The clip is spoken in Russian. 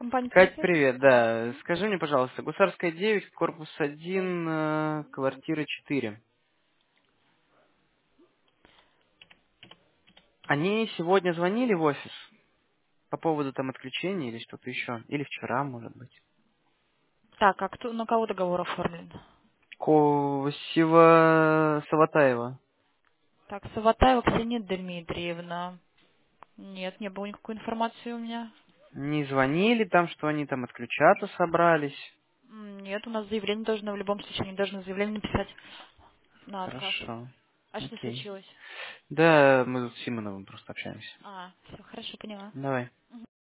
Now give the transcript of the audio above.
Компания Кать, «Принцесс». привет, да. Скажи мне, пожалуйста, Гусарская 9, корпус 1, квартира 4. Они сегодня звонили в офис по поводу там отключения или что-то еще? Или вчера, может быть? Так, а кто, на кого договор оформлен? Косева Саватаева. Так, Саватаева Ксения Дмитриевна. Нет, не было никакой информации у меня. Не звонили там, что они там отключаться собрались. Нет, у нас заявление должно в любом случае, они должны заявление написать на отказ. Хорошо. А что Окей. случилось? Да, мы тут с Симоновым просто общаемся. А, все, хорошо, поняла. Давай.